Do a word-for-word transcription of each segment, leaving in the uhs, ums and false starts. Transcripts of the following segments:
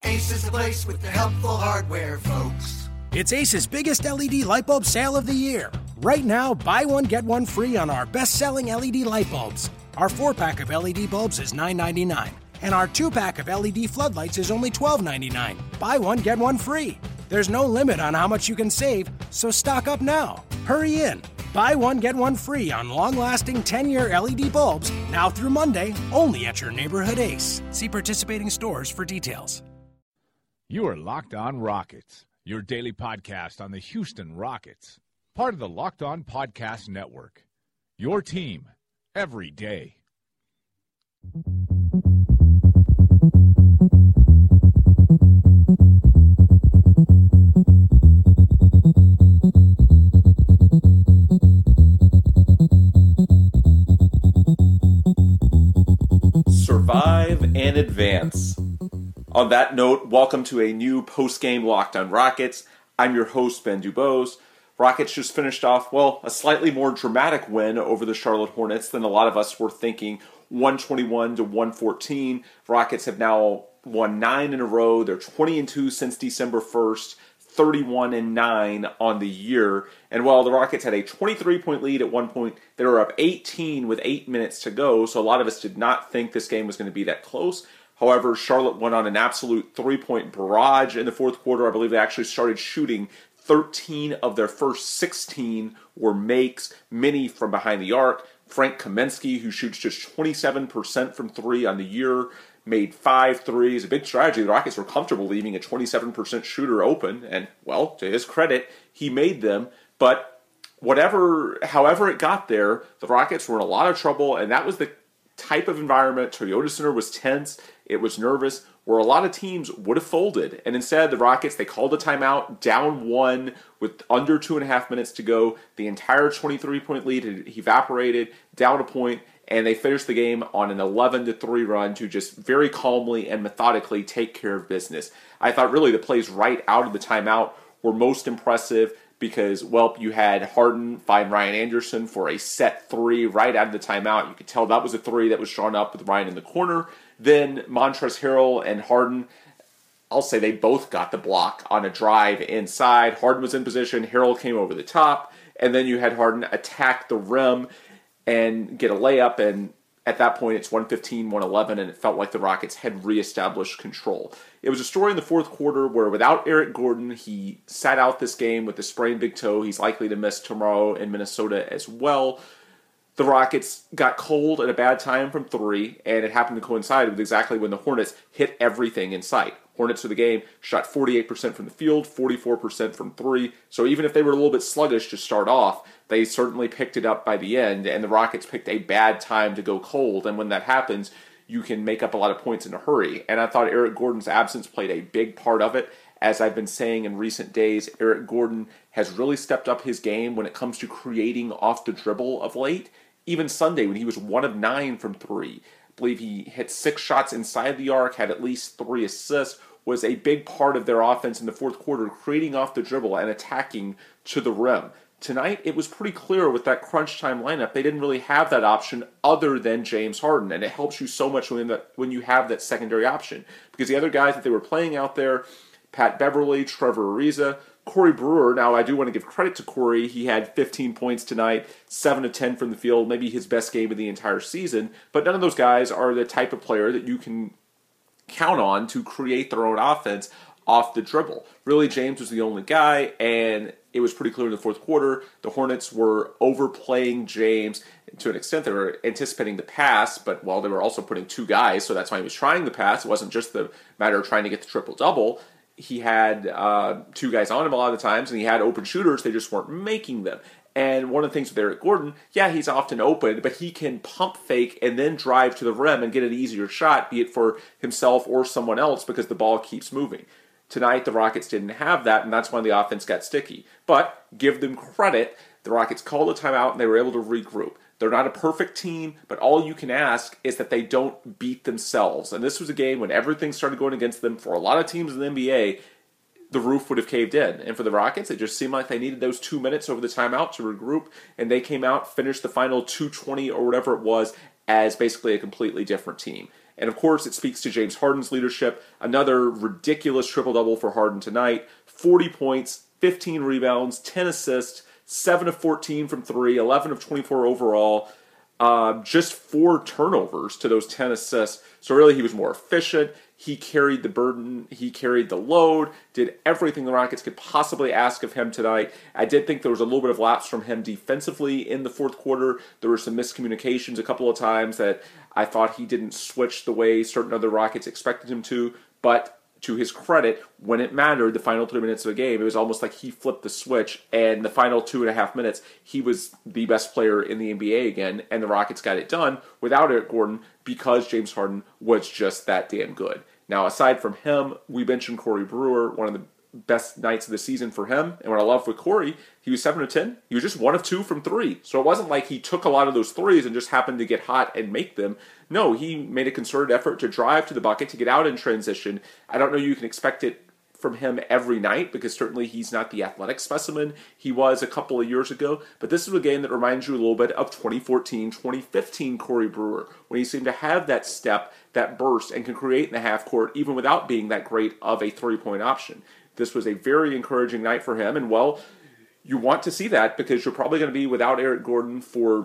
Ace is the place with the helpful hardware, folks. It's Ace's biggest L E D light bulb sale of the year. Right now, buy one, get one free on our best-selling L E D light bulbs. Our four-pack of L E D bulbs is nine ninety-nine, and our two-pack of L E D floodlights is only twelve ninety-nine. Buy one, get one free. There's no limit on how much you can save, so stock up now. Hurry in. Buy one, get one free on long-lasting ten-year L E D bulbs, now through Monday, only at your neighborhood Ace. See participating stores for details. You are Locked On Rockets, your daily podcast on the Houston Rockets. Part of the Locked On Podcast Network. Your team every day. Survive and advance. On that note, welcome to a new post-game Locked On Rockets. I'm your host, Ben Dubose. Rockets just finished off, well, a slightly more dramatic win over the Charlotte Hornets than a lot of us were thinking. one twenty-one to one fourteen. Rockets have now won nine in a row. They're twenty and two since December first, thirty-one and nine on the year. And while the Rockets had a twenty-three point lead at one point, they were up eighteen with eight minutes to go. So a lot of us did not think this game was going to be that close. However, Charlotte went on an absolute three-point barrage in the fourth quarter. I believe they actually started shooting thirteen of their first sixteen were makes, many from behind the arc. Frank Kaminsky, who shoots just twenty-seven percent from three on the year, made five threes. A big strategy. The Rockets were comfortable leaving a twenty-seven percent shooter open, and, well, to his credit, he made them. But whatever, however it got there, the Rockets were in a lot of trouble, and that was the type of environment. Toyota Center was tense. It was nervous, where a lot of teams would have folded. And instead, the Rockets, they called a timeout, down one with under two and a half minutes to go. The entire twenty-three point lead had evaporated, down a point, and they finished the game on an eleven to three run to just very calmly and methodically take care of business. I thought really the plays right out of the timeout were most impressive because, well, you had Harden find Ryan Anderson for a set three right out of the timeout. You could tell that was a three that was drawn up with Ryan in the corner. Then Montrezl Harrell and Harden, I'll say they both got the block on a drive inside. Harden was in position. Harrell came over the top. And then you had Harden attack the rim and get a layup. And at that point, it's one fifteen, one eleven, and it felt like the Rockets had reestablished control. It was a story in the fourth quarter where without Eric Gordon, he sat out this game with a sprained big toe. He's likely to miss tomorrow in Minnesota as well. The Rockets got cold at a bad time from three, and it happened to coincide with exactly when the Hornets hit everything in sight. Hornets for the game shot forty-eight percent from the field, forty-four percent from three. So even if they were a little bit sluggish to start off, they certainly picked it up by the end, and the Rockets picked a bad time to go cold. And when that happens, you can make up a lot of points in a hurry. And I thought Eric Gordon's absence played a big part of it. As I've been saying in recent days, Eric Gordon has really stepped up his game when it comes to creating off the dribble of late. Even Sunday, when he was one of nine from three, I believe he hit six shots inside the arc, had at least three assists, was a big part of their offense in the fourth quarter, creating off the dribble and attacking to the rim. Tonight, it was pretty clear with that crunch time lineup, they didn't really have that option other than James Harden, and it helps you so much when, that, when you have that secondary option. Because the other guys that they were playing out there, Pat Beverly, Trevor Ariza, Corey Brewer. Now, I do want to give credit to Corey. He had fifteen points tonight, seven of ten from the field, maybe his best game of the entire season. But none of those guys are the type of player that you can count on to create their own offense off the dribble. Really, James was the only guy, and it was pretty clear in the fourth quarter. The Hornets were overplaying James to an extent. They were anticipating the pass, but, well, they were also putting two guys, so that's why he was trying the pass. It wasn't just the matter of trying to get the triple-double. He had uh, two guys on him a lot of the times, and he had open shooters. They just weren't making them. And one of the things with Eric Gordon, yeah, he's often open, but he can pump fake and then drive to the rim and get an easier shot, be it for himself or someone else, because the ball keeps moving. Tonight, the Rockets didn't have that, and that's when the offense got sticky. But give them credit. The Rockets called a timeout, and they were able to regroup. They're not a perfect team, but all you can ask is that they don't beat themselves. And this was a game when everything started going against them. For a lot of teams in the N B A, the roof would have caved in. And for the Rockets, it just seemed like they needed those two minutes over the timeout to regroup. And they came out, finished the final two twenty or whatever it was, as basically a completely different team. And of course, it speaks to James Harden's leadership. Another ridiculous triple-double for Harden tonight. forty points, fifteen rebounds, ten assists, seven of fourteen from three, eleven of twenty-four overall. Uh, just four turnovers to those ten assists. So really, he was more efficient. He carried the burden. He carried the load. Did everything the Rockets could possibly ask of him tonight. I did think there was a little bit of lapse from him defensively in the fourth quarter. There were some miscommunications a couple of times that I thought he didn't switch the way certain other Rockets expected him to. But to his credit, when it mattered, the final three minutes of the game, it was almost like he flipped the switch, and the final two and a half minutes, he was the best player in the N B A again, and the Rockets got it done without Eric Gordon because James Harden was just that damn good. Now, aside from him, we mentioned Corey Brewer, one of the best nights of the season for him. And what I love with Corey, he was seven of ten. He was just one of two from three. So it wasn't like he took a lot of those threes and just happened to get hot and make them. No, he made a concerted effort to drive to the bucket, to get out in transition. I don't know you can expect it from him every night because certainly he's not the athletic specimen he was a couple of years ago. But this is a game that reminds you a little bit of twenty fourteen, twenty fifteen Corey Brewer, when he seemed to have that step, that burst, and can create in the half court even without being that great of a three-point option. This was a very encouraging night for him, and well, you want to see that because you're probably going to be without Eric Gordon for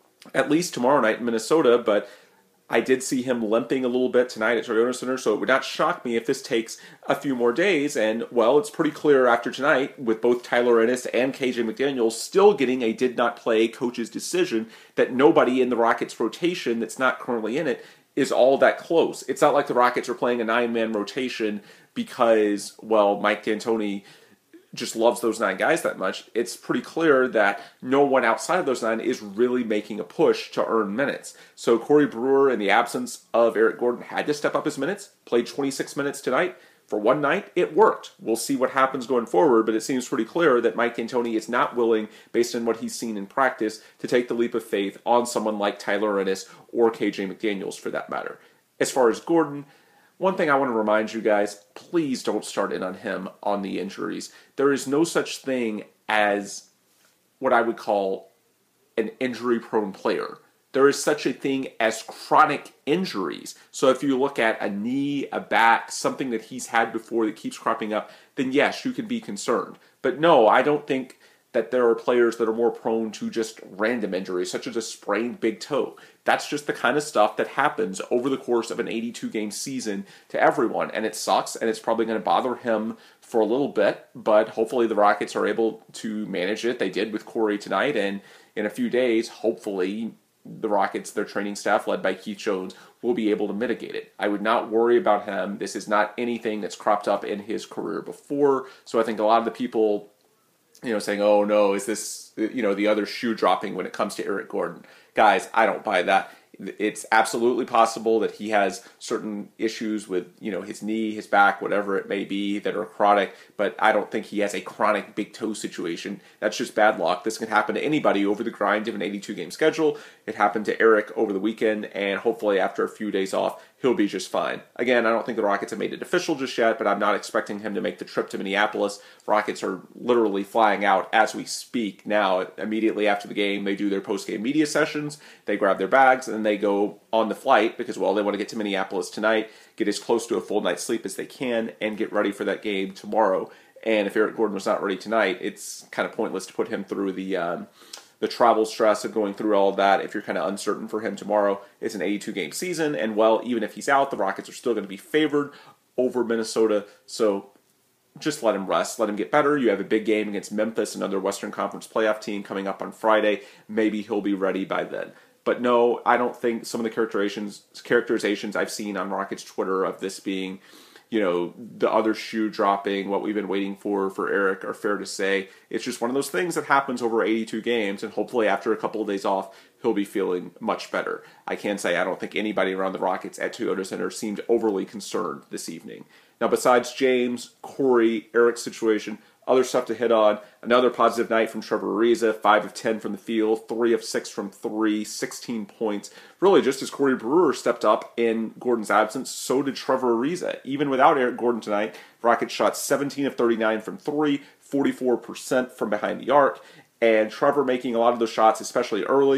at least tomorrow night in Minnesota, but I did see him limping a little bit tonight at Toyota Center, so it would not shock me if this takes a few more days. And, well, it's pretty clear after tonight, with both Tyler Ennis and K J McDaniels still getting a did-not-play coach's decision, that nobody in the Rockets' rotation that's not currently in it is all that close. It's not like the Rockets are playing a nine-man rotation because, well, Mike D'Antoni just loves those nine guys that much. It's pretty clear that no one outside of those nine is really making a push to earn minutes. So Corey Brewer, in the absence of Eric Gordon, had to step up his minutes, played twenty-six minutes tonight. For one night, it worked. We'll see what happens going forward, but it seems pretty clear that Mike D'Antoni is not willing, based on what he's seen in practice, to take the leap of faith on someone like Tyler Ennis or K J McDaniels, for that matter. As far as Gordon, one thing I want to remind you guys, please don't start in on him on the injuries. There is no such thing as what I would call an injury-prone player. There is such a thing as chronic injuries. So if you look at a knee, a back, something that he's had before that keeps cropping up, then yes, you can be concerned. But no, I don't think that there are players that are more prone to just random injuries, such as a sprained big toe. That's just the kind of stuff that happens over the course of an eighty-two game season to everyone, and it sucks, and it's probably going to bother him for a little bit, but hopefully the Rockets are able to manage it. They did with Corey tonight, and in a few days, hopefully the Rockets, their training staff, led by Keith Jones, will be able to mitigate it. I would not worry about him. This is not anything that's cropped up in his career before, so I think a lot of the people, you know, saying, oh no, is this, you know, the other shoe dropping when it comes to Eric Gordon? Guys, I don't buy that. It's absolutely possible that he has certain issues with, you know, his knee, his back, whatever it may be, that are chronic, but I don't think he has a chronic big toe situation. That's just bad luck. This can happen to anybody over the grind of an eighty-two game schedule. It happened to Eric over the weekend, and hopefully after a few days off, he'll be just fine. Again, I don't think the Rockets have made it official just yet, but I'm not expecting him to make the trip to Minneapolis. Rockets are literally flying out as we speak now. Immediately after the game, they do their post-game media sessions, they grab their bags, and they go on the flight because, well, they want to get to Minneapolis tonight, get as close to a full night's sleep as they can, and get ready for that game tomorrow. And if Eric Gordon was not ready tonight, it's kind of pointless to put him through the um, the travel stress of going through all of that if you're kind of uncertain for him tomorrow. It's an eighty-two game season, and, well, even if he's out, the Rockets are still going to be favored over Minnesota, so just let him rest, let him get better. You have a big game against Memphis, another Western Conference playoff team coming up on Friday. Maybe he'll be ready by then. But no, I don't think some of the characterizations characterizations I've seen on Rockets Twitter of this being, you know, the other shoe dropping, what we've been waiting for for Eric, are fair to say. It's just one of those things that happens over eighty-two games, and hopefully after a couple of days off, he'll be feeling much better. I can say I don't think anybody around the Rockets at Toyota Center seemed overly concerned this evening. Now, besides James, Corey, Eric's situation, other stuff to hit on. Another positive night from Trevor Ariza, five of ten from the field, three of six from three, sixteen points. Really, just as Corey Brewer stepped up in Gordon's absence, so did Trevor Ariza. Even without Eric Gordon tonight, Rockets shot seventeen of thirty-nine from three, forty-four percent from behind the arc, and Trevor making a lot of those shots, especially early,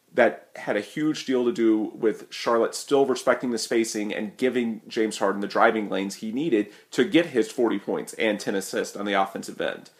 that had a huge deal to do with Charlotte still respecting the spacing and giving James Harden the driving lanes he needed to get his forty points and ten assists on the offensive end.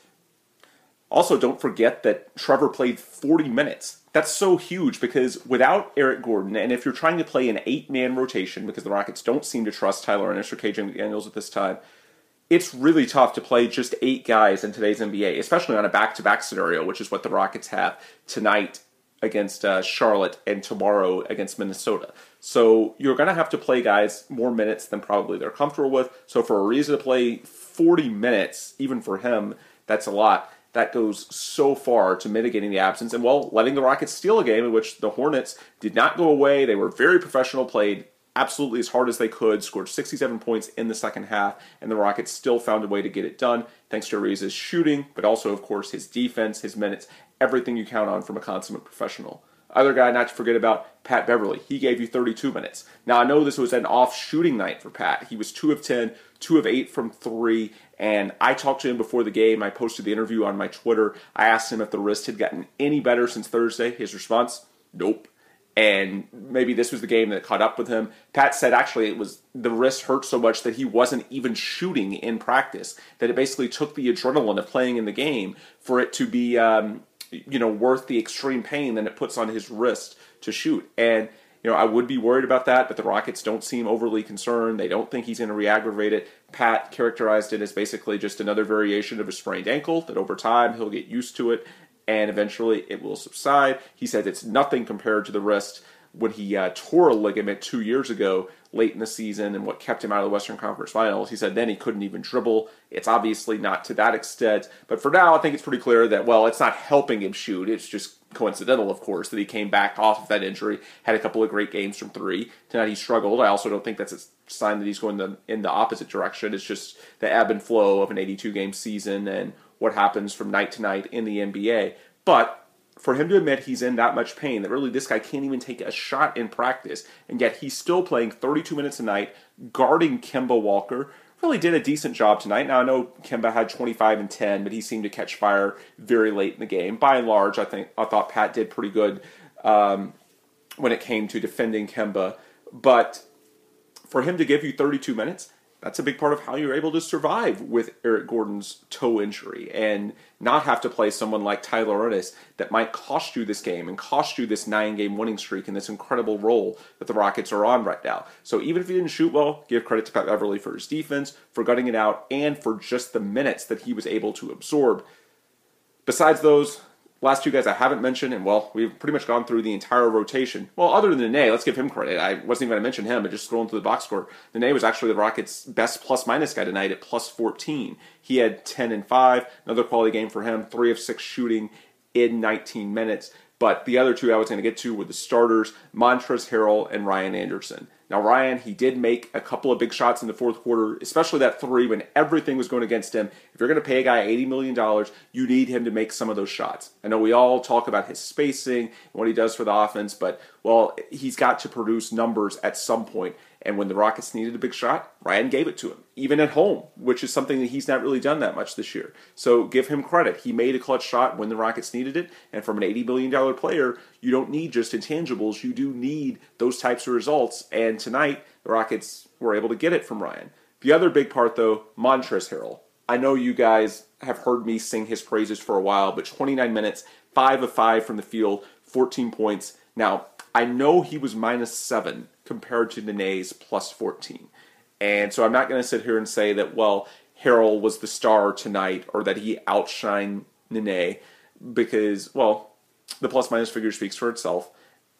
Also, don't forget that Trevor played forty minutes. That's so huge because without Eric Gordon, and if you're trying to play an eight-man rotation because the Rockets don't seem to trust Tyler Ennis or K J McDaniels at this time, it's really tough to play just eight guys in today's N B A, especially on a back-to-back scenario, which is what the Rockets have tonight against uh, Charlotte and tomorrow against Minnesota. So you're going to have to play guys more minutes than probably they're comfortable with. So for a reason to play forty minutes, even for him, that's a lot. That goes so far to mitigating the absence and, well, letting the Rockets steal a game in which the Hornets did not go away. They were very professional, played absolutely as hard as they could, scored sixty-seven points in the second half, and the Rockets still found a way to get it done thanks to Ariza's shooting, but also, of course, his defense, his minutes, everything you count on from a consummate professional. Other guy not to forget about, Pat Beverly. He gave you thirty-two minutes. Now, I know this was an off shooting night for Pat. He was two of ten, two of eight from three, and I talked to him before the game. I posted the interview on my Twitter. I asked him if the wrist had gotten any better since Thursday. His response, nope. And maybe this was the game that caught up with him. Pat said actually it was the wrist hurt so much that he wasn't even shooting in practice, that it basically took the adrenaline of playing in the game for it to be um, you know, worth the extreme pain that it puts on his wrist to shoot. And you know, I would be worried about that, but the Rockets don't seem overly concerned. They don't think he's going to re-aggravate it. Pat characterized it as basically just another variation of a sprained ankle, that over time he'll get used to it, and eventually it will subside. He said it's nothing compared to the wrist when he uh, tore a ligament two years ago late in the season and what kept him out of the Western Conference Finals. He said then he couldn't even dribble. It's obviously not to that extent, but for now I think it's pretty clear that, well, it's not helping him shoot. It's just coincidental, of course, that he came back off of that injury, had a couple of great games from three. Tonight he struggled. I also don't think that's a sign that he's going the, in the opposite direction. It's just the ebb and flow of an eighty-two game season and what happens from night to night in the N B A. But for him to admit he's in that much pain, that really this guy can't even take a shot in practice, and yet he's still playing thirty-two minutes a night, guarding Kemba Walker, really did a decent job tonight. Now, I know Kemba had twenty-five and ten, but he seemed to catch fire very late in the game. By and large, I think I thought Pat did pretty good um, when it came to defending Kemba. But for him to give you thirty-two minutes, that's a big part of how you're able to survive with Eric Gordon's toe injury and not have to play someone like Tyler Ennis that might cost you this game and cost you this nine-game winning streak and this incredible role that the Rockets are on right now. So even if he didn't shoot well, give credit to Pat Beverly for his defense, for gutting it out, and for just the minutes that he was able to absorb. Besides those last two guys I haven't mentioned, and well, we've pretty much gone through the entire rotation. Well, other than Nene, let's give him credit. I wasn't even going to mention him, but just scrolling through the box score, Nene was actually the Rockets' best plus-minus guy tonight at plus fourteen. He had ten and five, another quality game for him, three of six shooting in nineteen minutes. But the other two I was going to get to were the starters, Montrezl Harrell and Ryan Anderson. Now, Ryan, he did make a couple of big shots in the fourth quarter, especially that three when everything was going against him. If you're going to pay a guy eighty million dollars, you need him to make some of those shots. I know we all talk about his spacing and what he does for the offense, but, well, he's got to produce numbers at some point. And when the Rockets needed a big shot, Ryan gave it to him, even at home, which is something that he's not really done that much this year. So give him credit. He made a clutch shot when the Rockets needed it, and from an eighty million dollars player, you don't need just intangibles. You do need those types of results, and tonight, the Rockets were able to get it from Ryan. The other big part, though, Montrezl Harrell. I know you guys have heard me sing his praises for a while, but twenty-nine minutes, five of five from the field, fourteen points. Now, I know he was minus seven compared to Nene's plus fourteen. And so I'm not going to sit here and say that, well, Harrell was the star tonight or that he outshined Nene because, well, the plus-minus figure speaks for itself.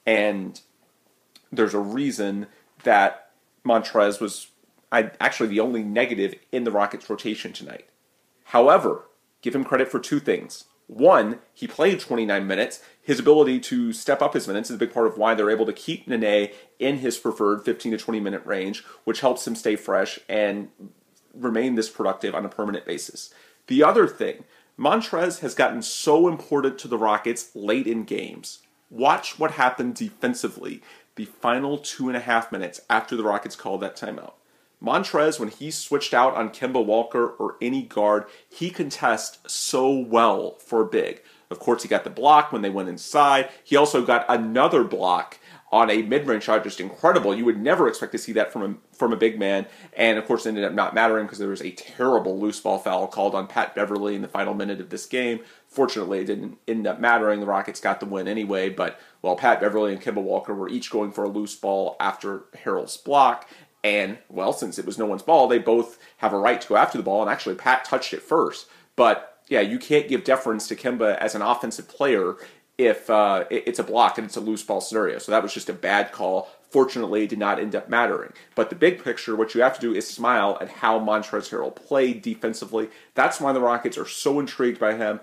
And there's a reason that Montrez was I, actually the only negative in the Rockets' rotation tonight. However, give him credit for two things. One, he played twenty-nine minutes. His ability to step up his minutes is a big part of why they're able to keep Nene in his preferred fifteen to twenty minute range, which helps him stay fresh and remain this productive on a permanent basis. The other thing, Montrez has gotten so important to the Rockets late in games. Watch what happened defensively the final two and a half minutes after the Rockets called that timeout. Montrez, when he switched out on Kemba Walker or any guard, he contests so well for big. Of course, he got the block when they went inside. He also got another block on a mid-range shot, just incredible. You would never expect to see that from a, from a big man. And, of course, it ended up not mattering because there was a terrible loose ball foul called on Pat Beverly in the final minute of this game. Fortunately, it didn't end up mattering. The Rockets got the win anyway. But, well, Pat Beverly and Kemba Walker were each going for a loose ball after Harrell's block. And, well, since it was no one's ball, they both have a right to go after the ball. And actually, Pat touched it first. But, yeah, you can't give deference to Kemba as an offensive player if uh, it's a block and it's a loose ball scenario. So that was just a bad call. Fortunately, it did not end up mattering. But the big picture, what you have to do is smile at how Montrezl Harrell played defensively. That's why the Rockets are so intrigued by him.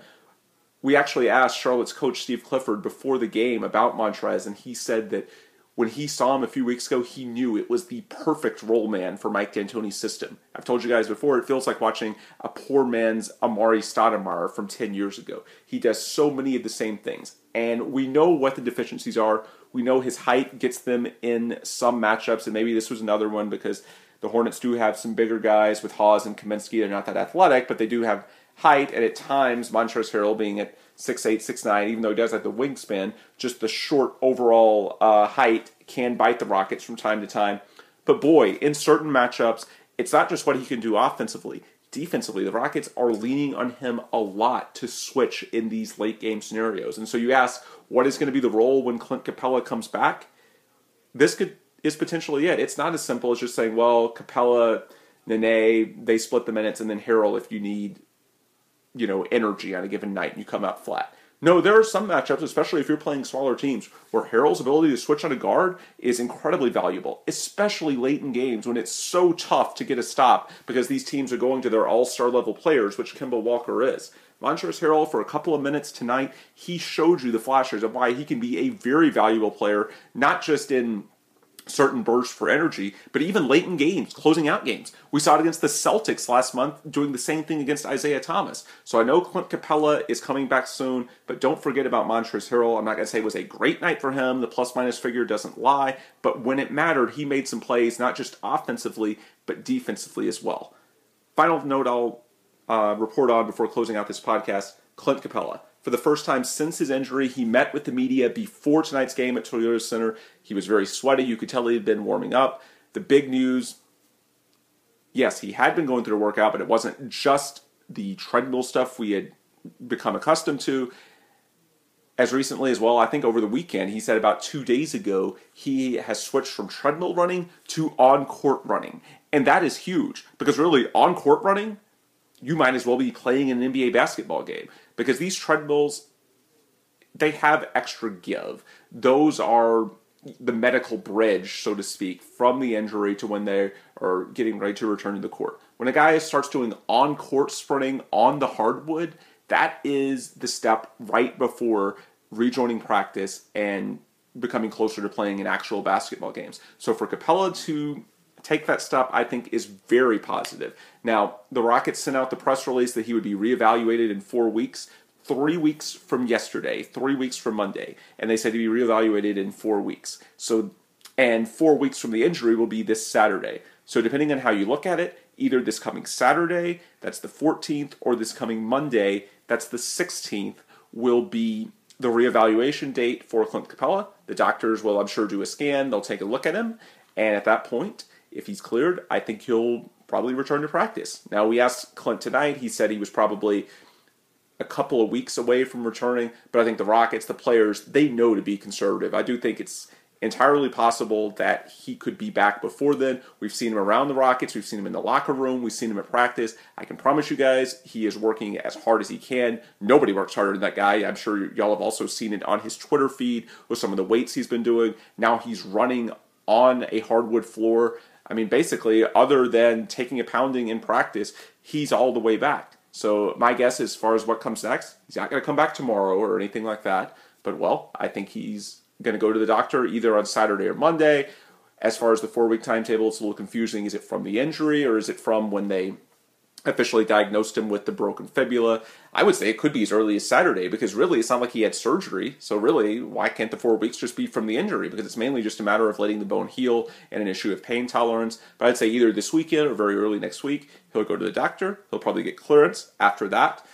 We actually asked Charlotte's coach, Steve Clifford, before the game about Montrez, and he said that when he saw him a few weeks ago, he knew it was the perfect role man for Mike D'Antoni's system. I've told you guys before, it feels like watching a poor man's Amari Stoudemire from ten years ago. He does so many of the same things. And we know what the deficiencies are. We know his height gets them in some matchups, and maybe this was another one because the Hornets do have some bigger guys with Hawes and Kaminsky. They're not that athletic, but they do have height, and at times, Montrezl Harrell being at six eight, six nine, even though he does have the wingspan, just the short overall uh, height can bite the Rockets from time to time. But boy, in certain matchups, it's not just what he can do offensively. Defensively, the Rockets are leaning on him a lot to switch in these late game scenarios. And so you ask, what is going to be the role when Clint Capella comes back? This could is potentially it. It's not as simple as just saying, well, Capella, Nene, they split the minutes, and then Harrell if you need, you know, energy on a given night and you come out flat. No, there are some matchups, especially if you're playing smaller teams, where Harrell's ability to switch on a guard is incredibly valuable, especially late in games when it's so tough to get a stop because these teams are going to their all-star level players, which Kemba Walker is. Montrezl Harrell, for a couple of minutes tonight, he showed you the flashes of why he can be a very valuable player, not just in certain bursts for energy, but even late in games, closing out games. We saw it against the Celtics last month, doing the same thing against Isaiah Thomas. So I know Clint Capella is coming back soon, but don't forget about Montrezl Harrell. I'm not going to say it was a great night for him. The plus-minus figure doesn't lie, but when it mattered, he made some plays, not just offensively, but defensively as well. Final note I'll uh, report on before closing out this podcast, Clint Capella. For the first time since his injury, he met with the media before tonight's game at Toyota Center. He was very sweaty. You could tell he had been warming up. The big news, yes, he had been going through a workout, but it wasn't just the treadmill stuff we had become accustomed to. As recently as well, I think over the weekend, he said about two days ago, he has switched from treadmill running to on-court running. And that is huge, because really, on-court running, you might as well be playing an N B A basketball game. Because these treadmills, they have extra give. Those are the medical bridge, so to speak, from the injury to when they are getting ready to return to the court. When a guy starts doing on-court sprinting on the hardwood, that is the step right before rejoining practice and becoming closer to playing in actual basketball games. So for Capella to take that step, I think, is very positive. Now, the Rockets sent out the press release that he would be reevaluated in four weeks, three weeks from yesterday, three weeks from Monday, and they said he'd be reevaluated in four weeks. So, and four weeks from the injury will be this Saturday. So depending on how you look at it, either this coming Saturday, that's the fourteenth, or this coming Monday, that's the sixteenth, will be the reevaluation date for Clint Capella. The doctors will, I'm sure, do a scan. They'll take a look at him, and at that point, if he's cleared, I think he'll probably return to practice. Now, we asked Clint tonight. He said he was probably a couple of weeks away from returning, but I think the Rockets, the players, they know to be conservative. I do think it's entirely possible that he could be back before then. We've seen him around the Rockets. We've seen him in the locker room. We've seen him at practice. I can promise you guys he is working as hard as he can. Nobody works harder than that guy. I'm sure y'all have also seen it on his Twitter feed with some of the weights he's been doing. Now he's running on a hardwood floor. I mean, basically, other than taking a pounding in practice, he's all the way back. So my guess as far as what comes next, he's not going to come back tomorrow or anything like that. But, well, I think he's going to go to the doctor either on Saturday or Monday. As far as the four-week timetable, it's a little confusing. Is it from the injury or is it from when they officially diagnosed him with the broken fibula? I would say it could be as early as Saturday because really it's not like he had surgery. So really, why can't the four weeks just be from the injury? Because it's mainly just a matter of letting the bone heal and an issue of pain tolerance. But I'd say either this weekend or very early next week, he'll go to the doctor. He'll probably get clearance. After that,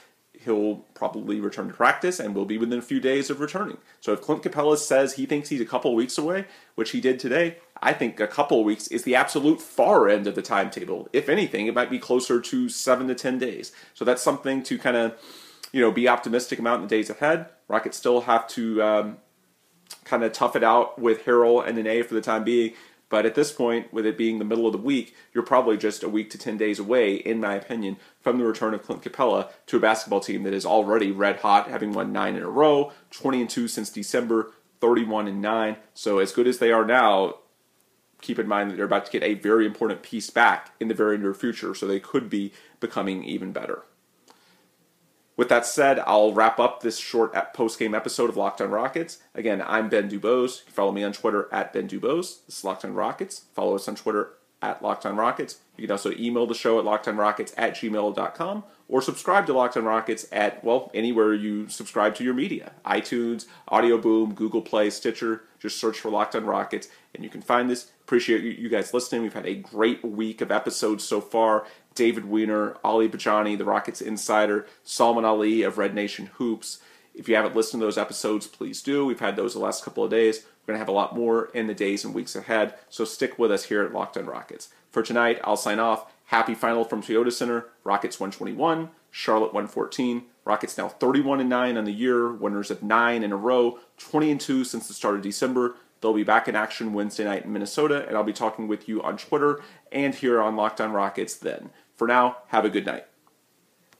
he'll probably return to practice and will be within a few days of returning. So if Clint Capella says he thinks he's a couple of weeks away, which he did today, I think a couple of weeks is the absolute far end of the timetable. If anything, it might be closer to seven to ten days. So that's something to kind of, you know, be optimistic about in the days ahead. Rockets still have to um, kind of tough it out with Harrell and Nene for the time being. But at this point, with it being the middle of the week, you're probably just a week to ten days away, in my opinion, from the return of Clint Capella to a basketball team that is already red hot, having won nine in a row, twenty and two since December, thirty-one and nine. So as good as they are now, keep in mind that they're about to get a very important piece back in the very near future, so they could be becoming even better. With that said, I'll wrap up this short post-game episode of Locked on Rockets. Again, I'm Ben Dubose. You can follow me on Twitter at Ben Dubose. This is Locked on Rockets. Follow us on Twitter at Locked on Rockets. You can also email the show at lockedonrockets at gmail dot com or subscribe to Locked on Rockets at, well, anywhere you subscribe to your media. iTunes, Audio Boom, Google Play, Stitcher. Just search for Locked on Rockets and you can find this. Appreciate you guys listening. We've had a great week of episodes so far. David Weiner, Ali Bajani, the Rockets Insider, Salman Ali of Red Nation Hoops. If you haven't listened to those episodes, please do. We've had those the last couple of days. We're going to have a lot more in the days and weeks ahead, so stick with us here at Locked on Rockets. For tonight, I'll sign off. Happy final from Toyota Center. Rockets one twenty-one, Charlotte one fourteen. Rockets now thirty-one and nine on the year, winners of nine in a row, twenty and two since the start of December. They'll be back in action Wednesday night in Minnesota, and I'll be talking with you on Twitter and here on Locked on Rockets then. For now, have a good night.